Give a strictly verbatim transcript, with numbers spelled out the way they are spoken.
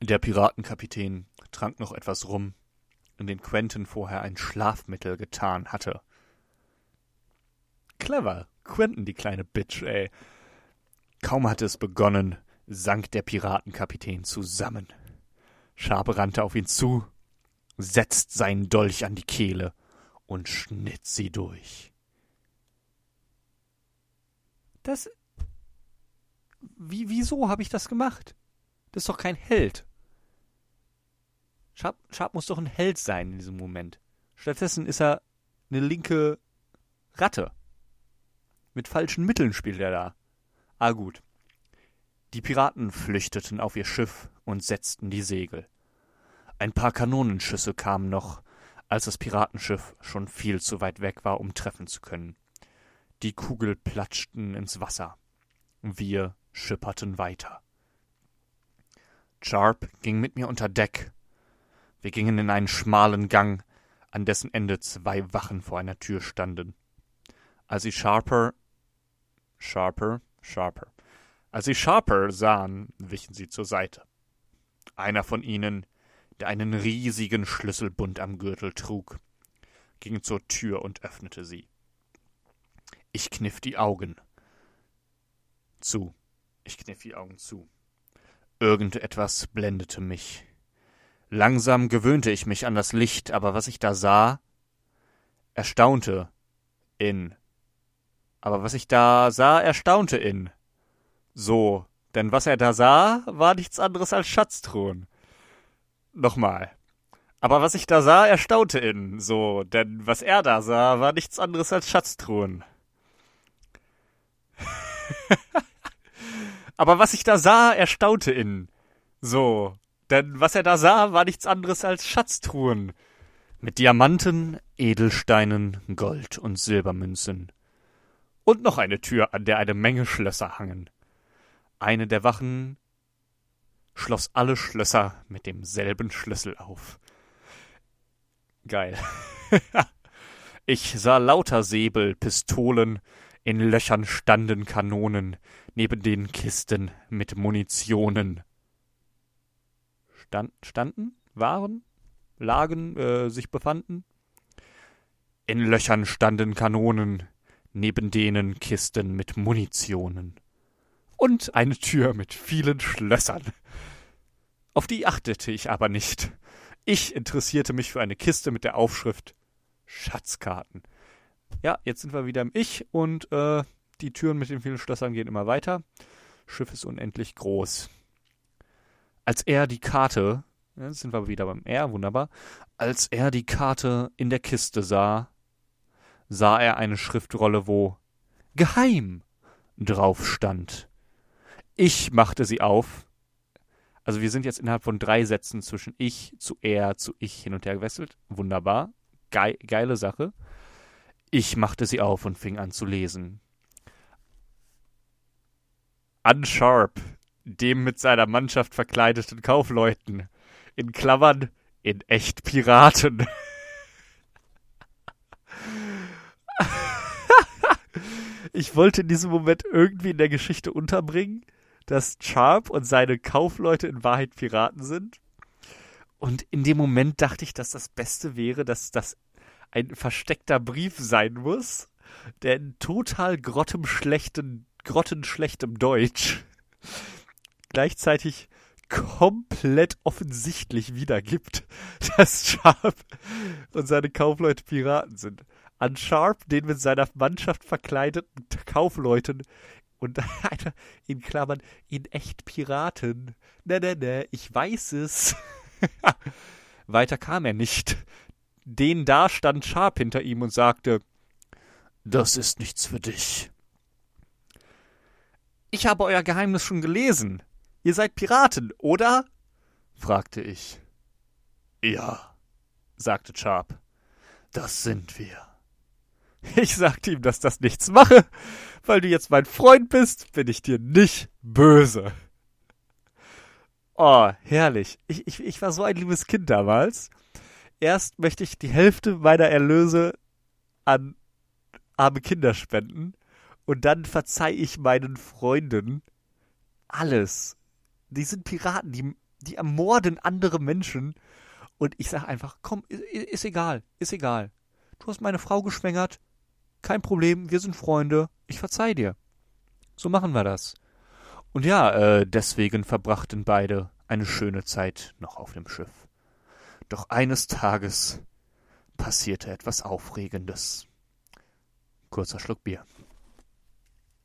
Der Piratenkapitän trank noch etwas Rum, in den Quentin vorher ein Schlafmittel getan hatte. Clever, Quentin, die kleine Bitch, ey. Kaum hatte es begonnen, sank der Piratenkapitän zusammen. Sharp rannte auf ihn zu, setzt seinen Dolch an die Kehle und schnitt sie durch. Das... Wie, wieso habe ich das gemacht? Das ist doch kein Held. Sharp, Sharp muss doch ein Held sein in diesem Moment. Stattdessen ist er eine linke Ratte. Mit falschen Mitteln spielt er da. Ah, gut. Die Piraten flüchteten auf ihr Schiff und setzten die Segel. Ein paar Kanonenschüsse kamen noch, als das Piratenschiff schon viel zu weit weg war, um treffen zu können. Die Kugel platschten ins Wasser. Wir schipperten weiter. Sharp ging mit mir unter Deck. Wir gingen in einen schmalen Gang, an dessen Ende zwei Wachen vor einer Tür standen. Als sie Sharper, Sharper, Sharper, als sie Sharper sahen, wichen sie zur Seite. Einer von ihnen, der einen riesigen Schlüsselbund am Gürtel trug, ging zur Tür und öffnete sie. Ich kniff die Augen zu. Ich kniff die Augen zu. Irgendetwas blendete mich. Langsam gewöhnte ich mich an das Licht, aber was ich da sah, erstaunte in. Aber was ich da sah, erstaunte in. So, denn was er da sah, war nichts anderes als Schatztruhen. Nochmal. Aber was ich da sah, erstaunte in. So, denn was er da sah, war nichts anderes als Schatztruhen. Aber was ich da sah, erstaunte in. So, denn was er da sah, war nichts anderes als Schatztruhen. Mit Diamanten, Edelsteinen, Gold und Silbermünzen. Und noch eine Tür, an der eine Menge Schlösser hangen. Eine der Wachen schloss alle Schlösser mit demselben Schlüssel auf. Geil. Ich sah lauter Säbel, Pistolen, in Löchern standen Kanonen, neben den Kisten mit Munitionen. Stand, standen? Waren? Lagen? Äh, sich befanden? In Löchern standen Kanonen, neben denen Kisten mit Munitionen. Und eine Tür mit vielen Schlössern. Auf die achtete ich aber nicht. Ich interessierte mich für eine Kiste mit der Aufschrift Schatzkarten. Ja, jetzt sind wir wieder im Ich und äh, die Türen mit den vielen Schlössern gehen immer weiter. Schiff ist unendlich groß. Als er die Karte, ja, jetzt sind wir wieder beim R, wunderbar. Als er die Karte in der Kiste sah, sah er eine Schriftrolle, wo Geheim drauf stand. Ich machte sie auf. Also wir sind jetzt innerhalb von drei Sätzen zwischen ich zu er zu ich hin und her gewechselt. Wunderbar. Ge- geile Sache. Ich machte sie auf und fing an zu lesen. An Sharp, dem mit seiner Mannschaft verkleideten Kaufleuten, in Klammern, in echt Piraten. Ich wollte in diesem Moment irgendwie in der Geschichte unterbringen, dass Sharp und seine Kaufleute in Wahrheit Piraten sind. Und in dem Moment dachte ich, dass das Beste wäre, dass das ein versteckter Brief sein muss, der in total grottenschlechtem, grottenschlechtem Deutsch gleichzeitig komplett offensichtlich wiedergibt, dass Sharp und seine Kaufleute Piraten sind. An Sharp, den mit seiner Mannschaft verkleideten Kaufleuten und einer in Klammern in echt Piraten. Ne, ne, ne, ich weiß es. Weiter kam er nicht. Den da stand Sharp hinter ihm und sagte, das ist nichts für dich. Ich habe euer Geheimnis schon gelesen. Ihr seid Piraten, oder? Fragte ich. Ja, sagte Sharp. Das sind wir. Ich sagte ihm, dass das nichts mache. Weil du jetzt mein Freund bist, bin ich dir nicht böse. Oh, herrlich. Ich, ich, ich war so ein liebes Kind damals. Erst möchte ich die Hälfte meiner Erlöse an arme Kinder spenden und dann verzeih ich meinen Freunden alles. Die sind Piraten, die die ermorden andere Menschen. Und ich sage einfach, komm, ist, ist egal, ist egal. Du hast meine Frau geschwängert, kein Problem, wir sind Freunde, ich verzeih dir. So machen wir das. Und ja, äh, deswegen verbrachten beide eine schöne Zeit noch auf dem Schiff. Doch eines Tages passierte etwas Aufregendes. Kurzer Schluck Bier.